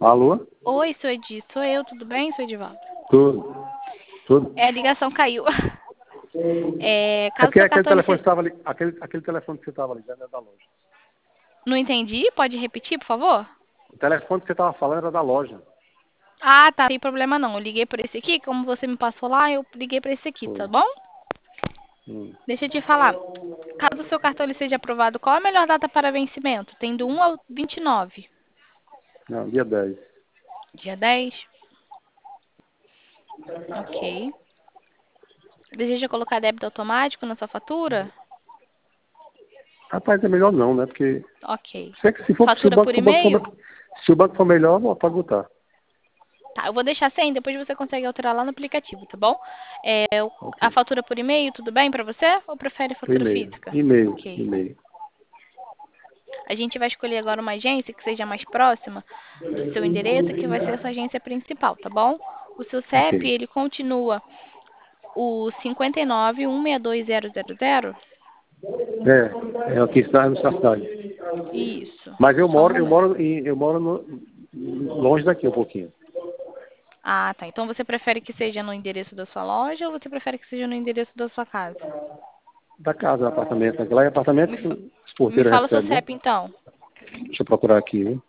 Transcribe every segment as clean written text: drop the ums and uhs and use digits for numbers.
Alô? Oi, sou Edi. Sou eu, tudo bem, sou Edivaldo? Tudo. Tudo. A ligação caiu. É Caso porque seu aquele cartão ele telefone seja... que estava ali, aquele telefone que você estava ligando é da loja. Não entendi, pode repetir, por favor? O telefone que você estava falando era da loja. Ah, tá, não tem problema não. Eu liguei por esse aqui, como você me passou lá, eu liguei para esse aqui, tá Foi. bom? Hum. Deixa eu te falar. Caso o seu cartão ele seja aprovado, qual a melhor data para vencimento? Tem do 1 ao 29. Não, dia 10. Dia 10? Ok. Deseja colocar débito automático na sua fatura? Rapaz, é melhor não, né? Porque Ok. sei que se o Fatura banco por e-mail? se o banco for melhor, pode botar. Tá, eu vou deixar sem, depois você consegue alterar lá no aplicativo, tá bom? A Ok. fatura por e-mail, tudo bem pra você? Ou prefere fatura E-mail. física? E-mail. Ok. E-mail. A gente vai escolher agora uma agência que seja mais próxima do seu endereço, que vai ser a sua agência principal, tá bom? O seu CEP, Ok. ele continua o 59162000? É aqui está na sua cidade. Isso. Mas Só um momento. eu moro longe daqui um pouquinho. Ah, tá. Então você prefere que seja no endereço da sua loja ou você prefere que seja no endereço da sua casa? Da casa, apartamento. Lá é apartamento Me, que fa- os me porteiros fala o seu recebem, né? CEP, então. Deixa eu procurar aqui, viu?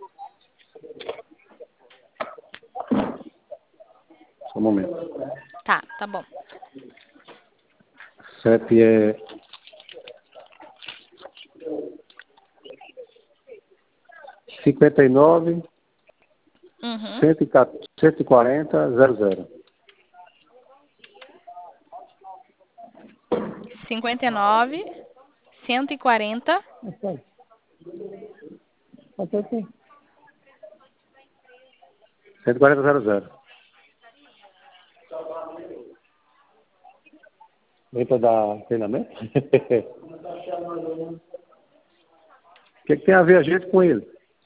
Só um momento. Tá, tá bom. CEP é 59 Uhum. 140 00. 59, 140. Pode ser sim. 140 00. Vem para dar treinamento? O que tem a ver a gente com ele?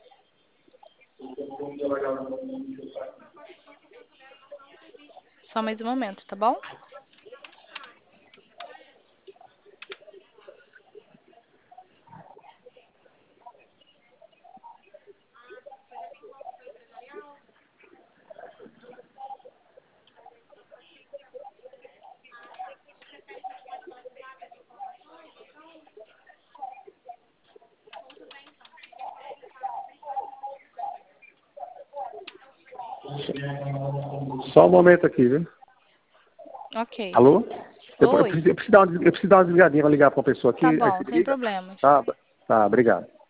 Só mais um momento, tá bom? Só um momento aqui, viu? Ok. Alô? Eu Oi. preciso dar uma desligadinha para ligar para uma pessoa Tá aqui, aí bom, você me sem liga? problemas. Tá, tá, obrigado.